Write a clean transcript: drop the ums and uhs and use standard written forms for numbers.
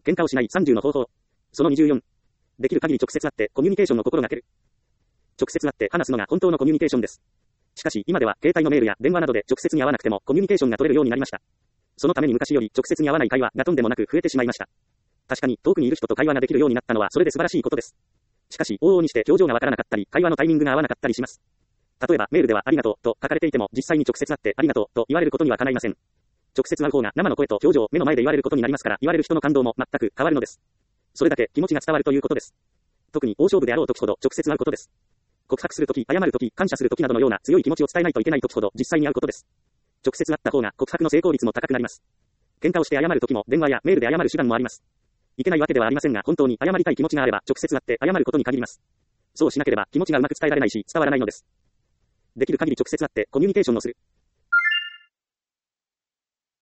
喧嘩をしない30の方法。その24。できる限り直接会ってコミュニケーションを心がける。直接会って話すのが本当のコミュニケーションです。しかし今では携帯のメールや電話などで直接に会わなくてもコミュニケーションが取れるようになりました。そのために昔より直接に会わない会話がとんでもなく増えてしまいました。確かに遠くにいる人と会話ができるようになったのはそれで素晴らしいことです。しかし往々にして表情がわからなかったり会話のタイミングが合わなかったりします。例えばメールではありがとうと書かれていても実際に直接会ってありがとうと言われることにはかないません。直接会う方が生の声と表情を目の前で言われることになりますから言われる人の感動も全く変わるのです。それだけ気持ちが伝わるということです。特に大勝負であろう時ほど直接会うことです。告白するとき、謝るとき、感謝するときなどのような強い気持ちを伝えないといけないときほど実際に会うことです。直接会った方が告白の成功率も高くなります。喧嘩をして謝るときも電話やメールで謝る手段もあります。いけないわけではありませんが本当に謝りたい気持ちがあれば直接会って謝ることに限ります。そうしなければ気持ちがうまく伝えられないし伝わらないのです。できる限り直接会ってコミュニケーションをする。